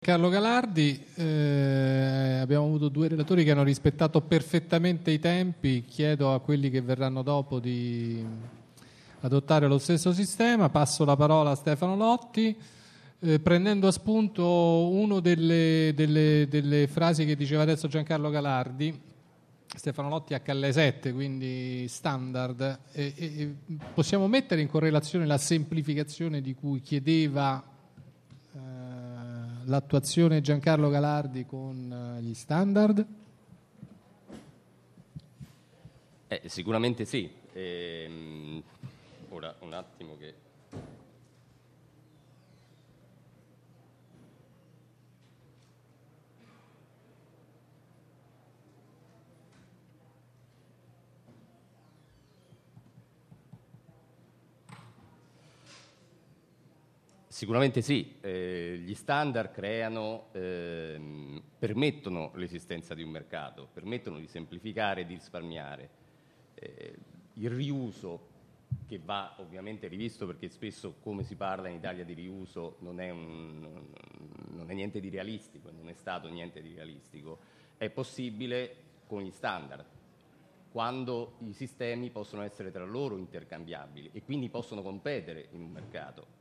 Carlo Galardi, abbiamo avuto due relatori che hanno rispettato perfettamente i tempi. Chiedo a quelli che verranno dopo di adottare lo stesso sistema. Passo la parola a Stefano Lotti, prendendo a spunto una delle frasi che diceva adesso Giancarlo Galardi. Stefano Lotti HL7, quindi standard, e possiamo mettere in correlazione la semplificazione di cui chiedeva l'attuazione Giancarlo Galardi con gli standard? Sicuramente sì. Ora un attimo che... Sicuramente sì, gli standard permettono l'esistenza di un mercato, permettono di semplificare e di risparmiare. Il riuso, che va ovviamente rivisto, perché spesso, come si parla in Italia di riuso, non è niente di realistico, non è stato niente di realistico, è possibile con gli standard, quando i sistemi possono essere tra loro intercambiabili e quindi possono competere in un mercato.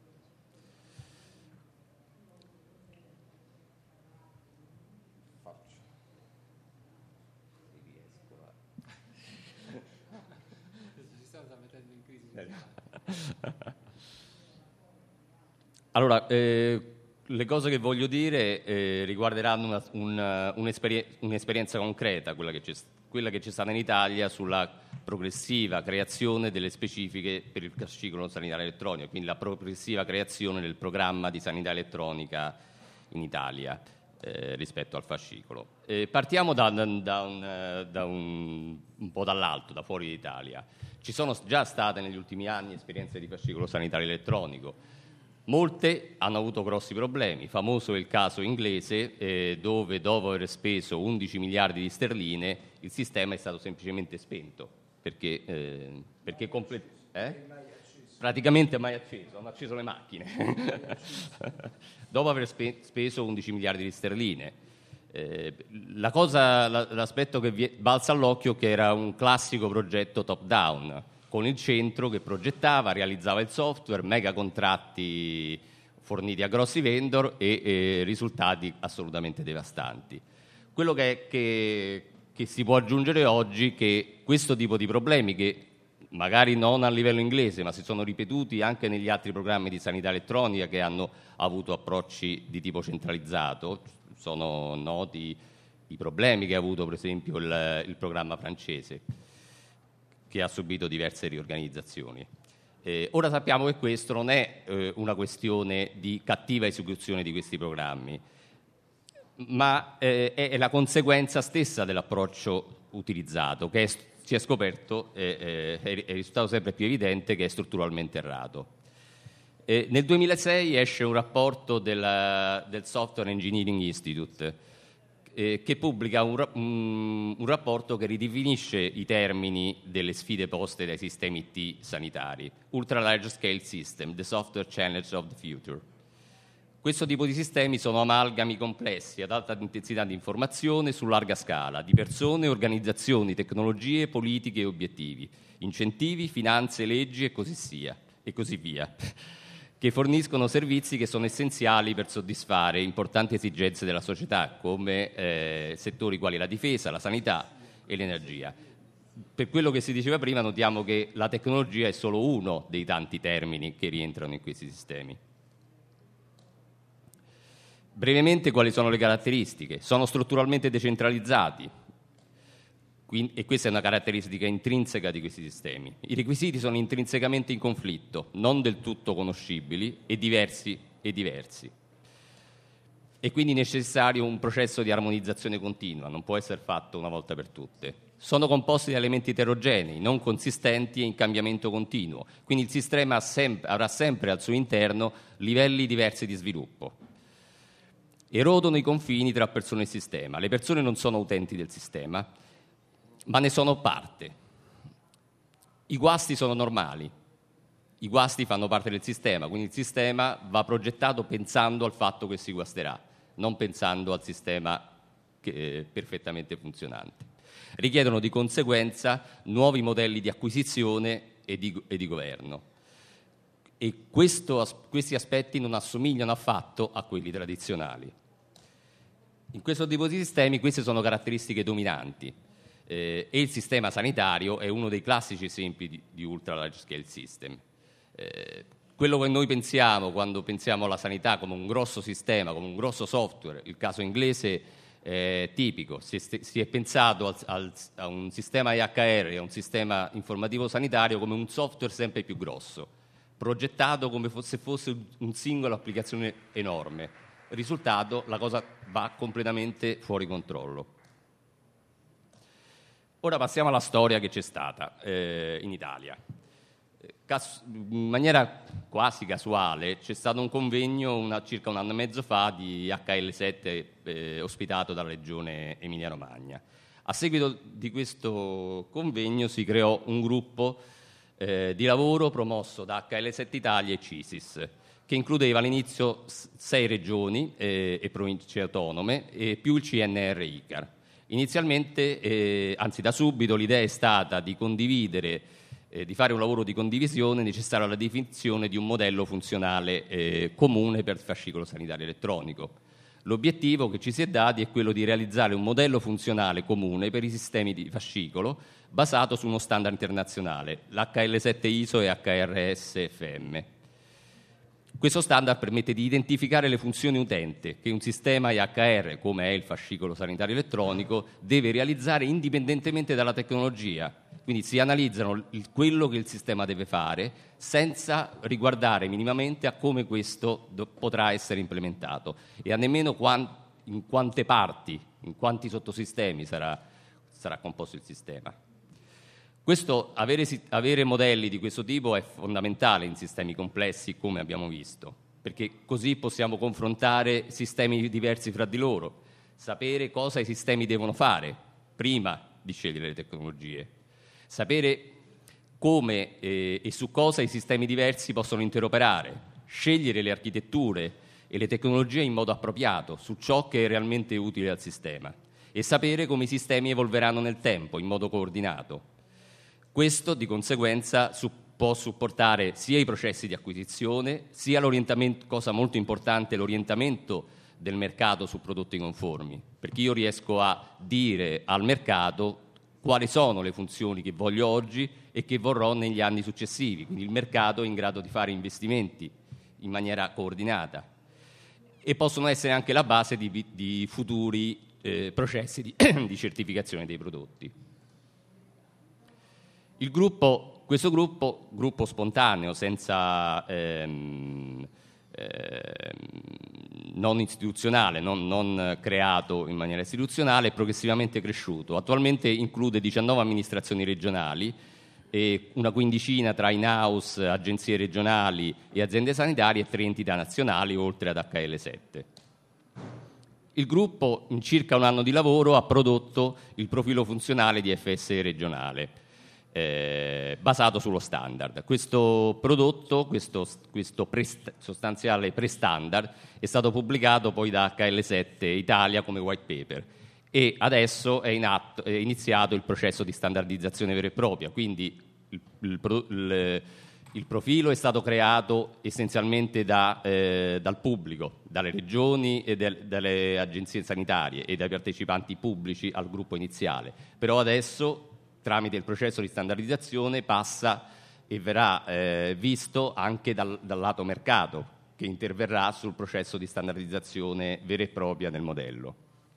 Allora, le cose che voglio dire riguarderanno un'esperienza concreta, quella che c'è stata in Italia sulla progressiva creazione delle specifiche per il fascicolo sanitario elettronico, quindi la progressiva creazione del programma di sanità elettronica in Italia rispetto al fascicolo. Partiamo da un po' dall'alto, da fuori d'Italia. Ci sono già state negli ultimi anni esperienze di fascicolo sanitario elettronico. Molte hanno avuto grossi problemi. Famoso è il caso inglese, dove dopo aver speso 11 miliardi di sterline il sistema è stato semplicemente spento perché praticamente mai acceso, hanno acceso le macchine dopo aver speso 11 miliardi di sterline. L'aspetto che balza all'occhio è che era un classico progetto top down, con il centro che progettava, realizzava il software, mega contratti forniti a grossi vendor e risultati assolutamente devastanti. Quello che si può aggiungere oggi è che questo tipo di problemi, che magari non a livello inglese, ma si sono ripetuti anche negli altri programmi di sanità elettronica che hanno avuto approcci di tipo centralizzato, sono noti i problemi che ha avuto per esempio il programma francese, che ha subito diverse riorganizzazioni. Ora sappiamo che questo non è una questione di cattiva esecuzione di questi programmi, ma è la conseguenza stessa dell'approccio utilizzato, che si è scoperto, è risultato sempre più evidente che è strutturalmente errato. Nel 2006 esce un rapporto del Software Engineering Institute, che pubblica un rapporto che ridefinisce i termini delle sfide poste dai sistemi IT sanitari. Ultra Large Scale System, the Software Challenge of the Future. Questo tipo di sistemi sono amalgami complessi ad alta intensità di informazione su larga scala, di persone, organizzazioni, tecnologie, politiche e obiettivi, incentivi, finanze, leggi e così via, che forniscono servizi che sono essenziali per soddisfare importanti esigenze della società, come settori quali la difesa, la sanità e l'energia. Per quello che si diceva prima, notiamo che la tecnologia è solo uno dei tanti termini che rientrano in questi sistemi. Brevemente, quali sono le caratteristiche? Sono strutturalmente decentralizzati, e questa è una caratteristica intrinseca di questi sistemi. I requisiti sono intrinsecamente in conflitto, non del tutto conoscibili e diversi. È quindi necessario un processo di armonizzazione continua, non può essere fatto una volta per tutte. Sono composti da elementi eterogenei, non consistenti e in cambiamento continuo, quindi il sistema avrà sempre al suo interno livelli diversi di sviluppo. Erodono i confini tra persone e sistema. Le persone non sono utenti del sistema, ma ne sono parte. I guasti sono normali, i guasti fanno parte del sistema, quindi il sistema va progettato pensando al fatto che si guasterà. non pensando al sistema perfettamente funzionante. Richiedono di conseguenza nuovi modelli di acquisizione e di governo. E questi aspetti non assomigliano affatto a quelli tradizionali. In questo tipo di sistemi queste sono caratteristiche dominanti e il sistema sanitario è uno dei classici esempi di ultra large scale system. Quello che noi pensiamo quando pensiamo alla sanità come un grosso sistema, come un grosso software, il caso inglese è tipico, si è pensato a un sistema IHR e a un sistema informativo sanitario come un software sempre più grosso, progettato come se fosse un singolo applicazione enorme. Risultato, la cosa va completamente fuori controllo. Ora passiamo alla storia che c'è stata in Italia. In maniera quasi casuale c'è stato un convegno circa un anno e mezzo fa di HL7 ospitato dalla regione Emilia-Romagna. A seguito di questo convegno si creò un gruppo di lavoro promosso da HL7 Italia e CISIS, che includeva all'inizio 6 regioni e province autonome e più il CNR ICAR. Inizialmente, anzi da subito, l'idea è stata di condividere, di fare un lavoro di condivisione necessario alla definizione di un modello funzionale comune per il fascicolo sanitario elettronico. L'obiettivo che ci si è dati è quello di realizzare un modello funzionale comune per i sistemi di fascicolo basato su uno standard internazionale, l'HL7 ISO e HRS FM. Questo standard permette di identificare le funzioni utente che un sistema IHR, come è il fascicolo sanitario elettronico, deve realizzare indipendentemente dalla tecnologia. Quindi si analizzano quello che il sistema deve fare senza riguardare minimamente a come questo potrà essere implementato e a nemmeno in quante parti, in quanti sottosistemi sarà composto il sistema. Avere modelli di questo tipo è fondamentale in sistemi complessi, come abbiamo visto, perché così possiamo confrontare sistemi diversi fra di loro, sapere cosa i sistemi devono fare prima di scegliere le tecnologie, sapere come e su cosa i sistemi diversi possono interoperare, scegliere le architetture e le tecnologie in modo appropriato su ciò che è realmente utile al sistema e sapere come i sistemi evolveranno nel tempo in modo coordinato. Questo di conseguenza può supportare sia i processi di acquisizione, sia l'orientamento, cosa molto importante, l'orientamento del mercato su prodotti conformi, perché io riesco a dire al mercato quali sono le funzioni che voglio oggi e che vorrò negli anni successivi, quindi il mercato è in grado di fare investimenti in maniera coordinata e possono essere anche la base di futuri processi di certificazione dei prodotti. Questo gruppo spontaneo, senza non istituzionale, non creato in maniera istituzionale, è progressivamente cresciuto. Attualmente include 19 amministrazioni regionali e una quindicina tra in-house, agenzie regionali e aziende sanitarie e 3 entità nazionali, oltre ad HL7. Il gruppo, in circa un anno di lavoro, ha prodotto il profilo funzionale di FSE regionale, basato sullo standard. Questo prodotto, questo sostanziale pre-standard, è stato pubblicato poi da HL7 Italia come white paper e adesso è iniziato il processo di standardizzazione vera e propria, quindi il profilo è stato creato essenzialmente dal pubblico, dalle regioni e dalle agenzie sanitarie e dai partecipanti pubblici al gruppo iniziale, però adesso tramite il processo di standardizzazione passa e verrà visto anche dal lato mercato, che interverrà sul processo di standardizzazione vera e propria del modello.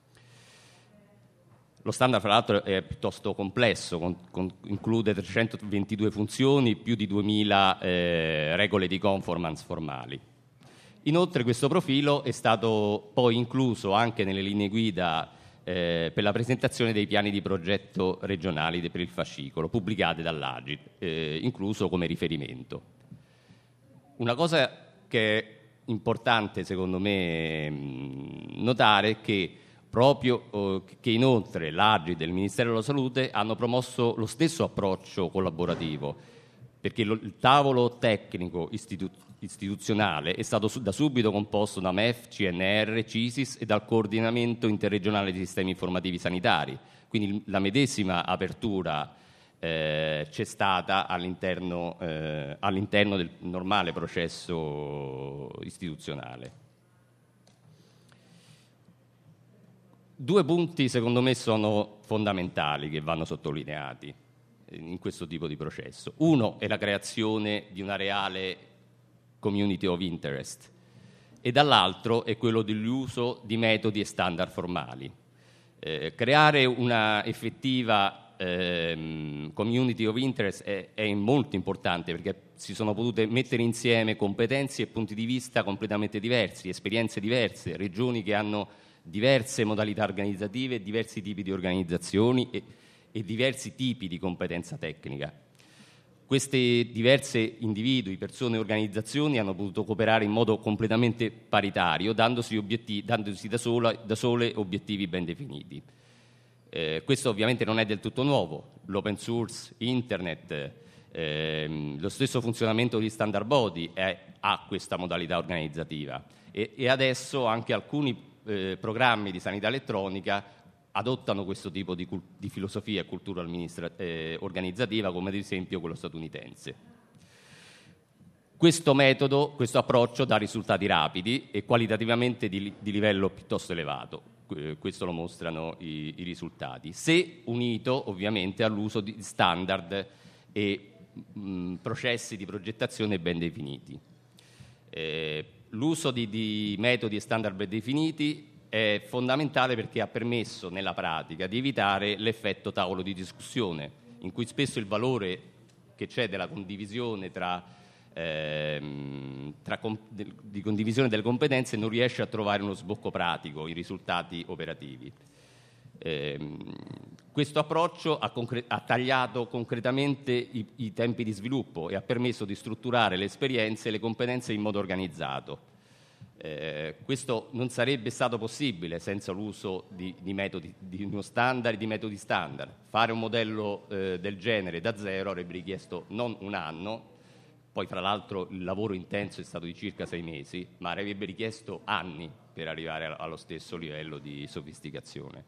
Lo standard, fra l'altro, è piuttosto complesso, include 322 funzioni, più di 2000 regole di conformance formali. Inoltre questo profilo è stato poi incluso anche nelle linee guida per la presentazione dei piani di progetto regionali per il fascicolo, pubblicate dall'Agit, incluso come riferimento. Una cosa che è importante, secondo me, notare è che che inoltre l'Agit e il Ministero della Salute hanno promosso lo stesso approccio collaborativo, perché il tavolo tecnico istituzionale è stato da subito composto da MEF, CNR, CISIS e dal coordinamento interregionale dei sistemi informativi sanitari. Quindi la medesima apertura c'è stata all'interno del normale processo istituzionale. Due punti secondo me sono fondamentali che vanno sottolineati in questo tipo di processo. Uno è la creazione di una reale community of interest e dall'altro è quello dell'uso di metodi e standard formali. Creare una effettiva community of interest è molto importante perché si sono potute mettere insieme competenze e punti di vista completamente diversi, esperienze diverse, regioni che hanno diverse modalità organizzative, diversi tipi di organizzazioni e diversi tipi di competenza tecnica. Queste diverse individui, persone e organizzazioni hanno potuto cooperare in modo completamente paritario, dandosi da sole obiettivi ben definiti. Questo ovviamente non è del tutto nuovo. L'open source, internet, lo stesso funzionamento di standard body ha questa modalità organizzativa e adesso anche alcuni programmi di sanità elettronica adottano questo tipo di filosofia e cultura organizzativa, come ad esempio quello statunitense. Questo metodo, questo approccio dà risultati rapidi e qualitativamente di livello piuttosto elevato. Questo lo mostrano i risultati, se unito ovviamente all'uso di standard e processi di progettazione ben definiti. L'uso di metodi e standard ben definiti è fondamentale perché ha permesso nella pratica di evitare l'effetto tavolo di discussione, in cui spesso il valore che c'è della condivisione di condivisione delle competenze non riesce a trovare uno sbocco pratico, i risultati operativi. Questo approccio ha tagliato concretamente i tempi di sviluppo e ha permesso di strutturare le esperienze e le competenze in modo organizzato. Questo non sarebbe stato possibile senza l'uso di metodi di uno standard, di metodi standard. Fare un modello del genere da zero avrebbe richiesto non un anno, poi fra l'altro il lavoro intenso è stato di circa 6 mesi, ma avrebbe richiesto anni per arrivare allo stesso livello di sofisticazione.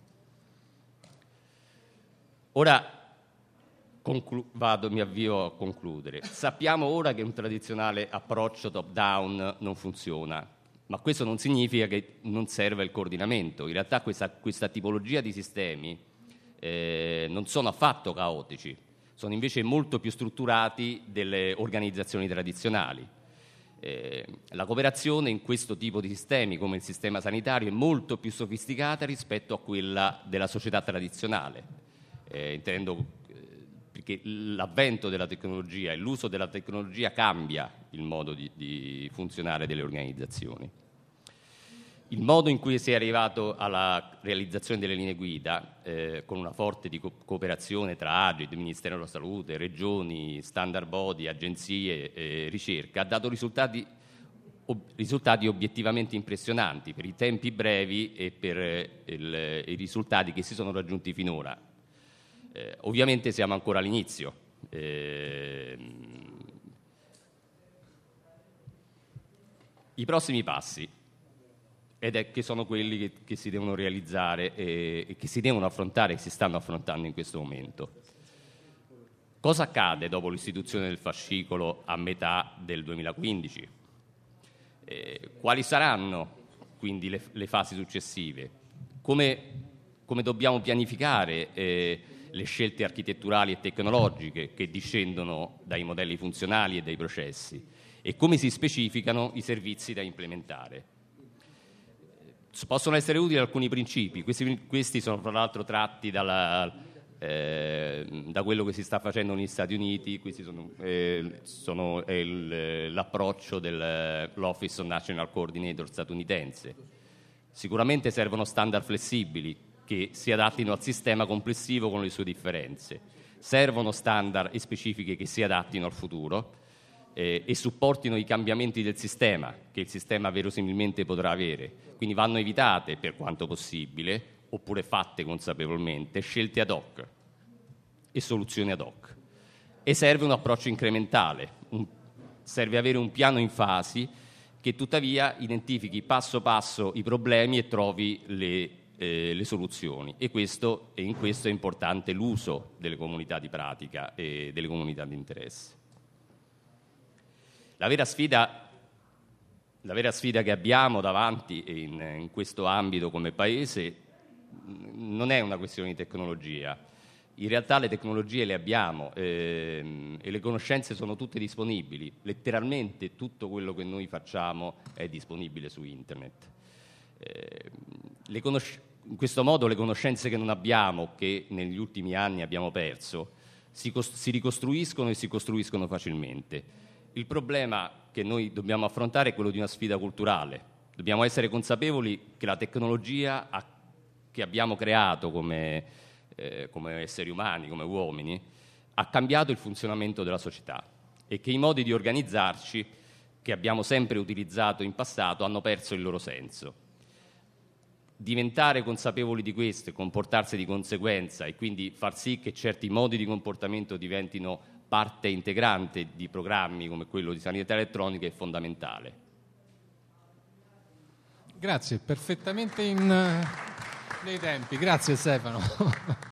Ora mi avvio a concludere. Sappiamo ora che un tradizionale approccio top-down non funziona, ma questo non significa che non serva il coordinamento. In realtà questa tipologia di sistemi non sono affatto caotici, sono invece molto più strutturati delle organizzazioni tradizionali. La cooperazione in questo tipo di sistemi, come il sistema sanitario, è molto più sofisticata rispetto a quella della società tradizionale. Intendo perché l'avvento della tecnologia e l'uso della tecnologia cambia il modo di funzionare delle organizzazioni. Il modo in cui si è arrivato alla realizzazione delle linee guida, con una forte cooperazione tra AGID, Ministero della Salute, regioni, standard body, agenzie e ricerca, ha dato risultati obiettivamente impressionanti per i tempi brevi e per i risultati che si sono raggiunti finora. Ovviamente siamo ancora all'inizio. I prossimi passi, che sono quelli che si devono realizzare e che si devono affrontare e si stanno affrontando in questo momento. Cosa accade dopo l'istituzione del fascicolo a metà del 2015? Quali saranno quindi le fasi successive? Come dobbiamo pianificare le scelte architetturali e tecnologiche che discendono dai modelli funzionali e dai processi e come si specificano i servizi da implementare? Possono essere utili alcuni principi, questi sono tra l'altro tratti da quello che si sta facendo negli Stati Uniti. Questi sono l'approccio dell'Office of National Coordinator statunitense. Sicuramente servono standard flessibili che si adattino al sistema complessivo con le sue differenze. Servono standard e specifiche che si adattino al futuro e supportino i cambiamenti del sistema, che il sistema verosimilmente potrà avere. Quindi vanno evitate, per quanto possibile, oppure fatte consapevolmente, scelte ad hoc e soluzioni ad hoc. E serve un approccio incrementale, serve avere un piano in fasi che tuttavia identifichi passo passo i problemi e trovi le soluzioni, e in questo è importante l'uso delle comunità di pratica e delle comunità di interesse. La vera sfida che abbiamo davanti in questo ambito come Paese non è una questione di tecnologia. In realtà le tecnologie le abbiamo e le conoscenze sono tutte disponibili. Letteralmente tutto quello che noi facciamo è disponibile su internet. In questo modo le conoscenze che non abbiamo, che negli ultimi anni abbiamo perso, si ricostruiscono e si costruiscono facilmente. Il problema che noi dobbiamo affrontare è quello di una sfida culturale. Dobbiamo essere consapevoli che la tecnologia che abbiamo creato come esseri umani, come uomini, ha cambiato il funzionamento della società e che i modi di organizzarci che abbiamo sempre utilizzato in passato hanno perso il loro senso. Diventare consapevoli di questo e comportarsi di conseguenza, e quindi far sì che certi modi di comportamento diventino parte integrante di programmi come quello di sanità elettronica, è fondamentale. Grazie, perfettamente nei tempi. Grazie Stefano.